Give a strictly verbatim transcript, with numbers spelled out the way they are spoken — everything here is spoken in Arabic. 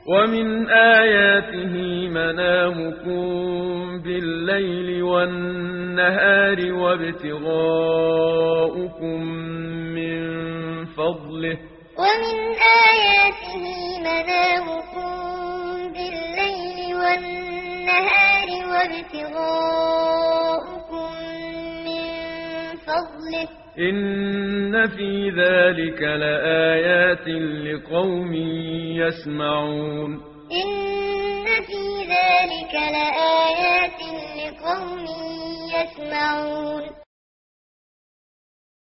ومن آياته منامكم بالليل والنهار وابتغاؤكم من فضله ومن آياته منامكم بالليل والنهار وابتغاؤكم من فضله إن في ذلك لآيات لقوم يسمعون إن في ذلك لآيات لقوم يسمعون